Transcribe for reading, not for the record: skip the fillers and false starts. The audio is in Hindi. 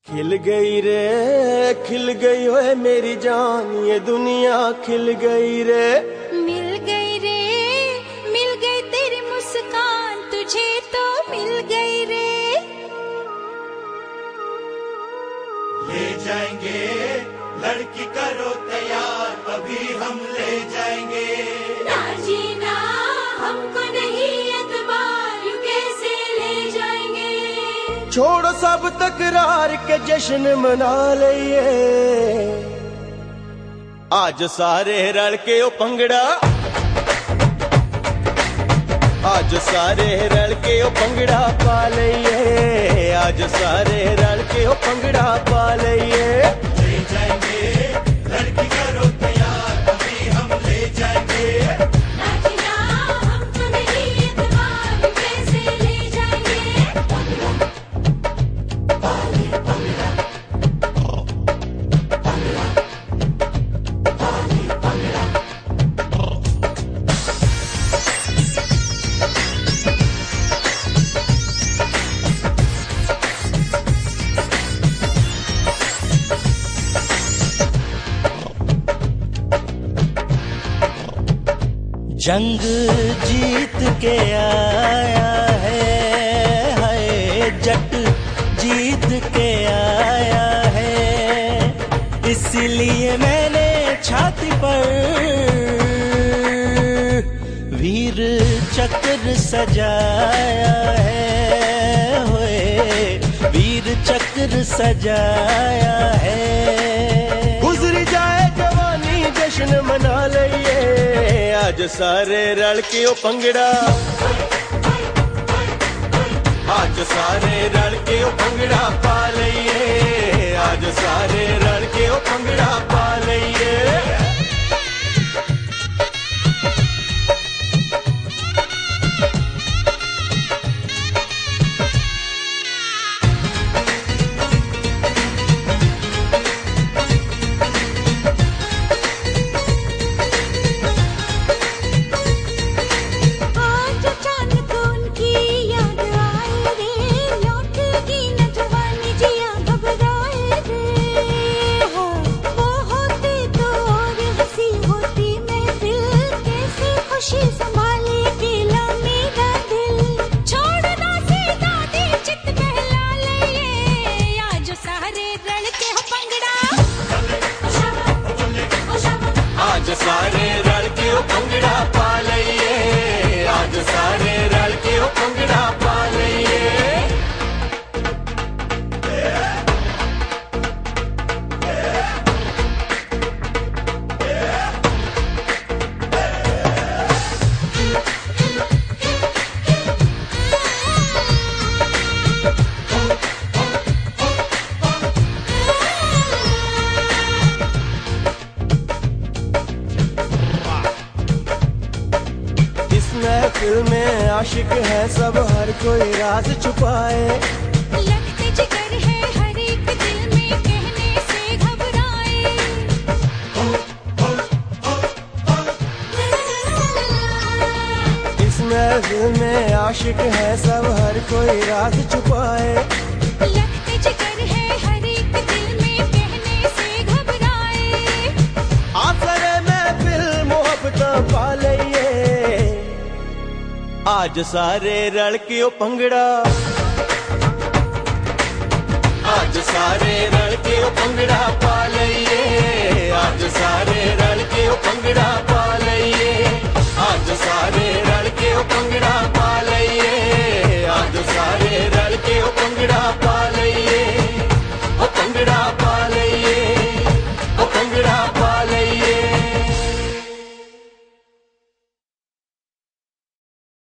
खिल गई रे खिल गई ओए मेरी जान, ये दुनिया खिल गई रे। मिल गई रे मिल गई तेरी मुस्कान, तुझे तो मिल गई रे। ले जाएंगे लड़की करो तैयार, अभी हम ले जाएंगे। ना जीना हमको नहीं एतबार, यूं कैसे ले जाएंगे। छोड़ो सब तकरार के जश्न मना लिए, आज सारे रल के ओ पंगड़ा, आज सारे रल के ओ पंगड़ा पा लिए, आज सारे रल के ओ पंगड़ा पा लिए। ले जाएंगे लड़की करो तैयार, अभी हम ले जाएंगे। ना जीना हमको नहीं एतबार, यूं कैसे ले जाएंगे। जंग जीत के आया है जट जीत के आया है, इसलिए मैंने छाती पर वीर चक्र सजाया है, होए वीर चक्र सजाया है। गुजर जाए जवानी जश्न मना लिए, आज सारे रल के ओ पंगड़ा, आज सारे रल के ओ पंगड़ा पा लिए, आज सारे रल के ओ पंगड़ा पा लिए। आज सारे रल के ओ पंगड़ा पा लिए, आज सारे रल के ओ पंगड़ा पा लिए। महफिल में आशिक है सब, हर कोई राज छुपाए। लगते जिगर है हर एक दिल में, कहने से घबराए। इस महफिल में आशिक है सब, हर कोई राज छुपाए। लगते जिगर है हर एक दिल में, कहने से घबराए। आसरे महफिल मोहब्बत पा लिए, आज सारे रल के ओ पंगड़ा, आज सारे रल के ओ पंगड़ा पा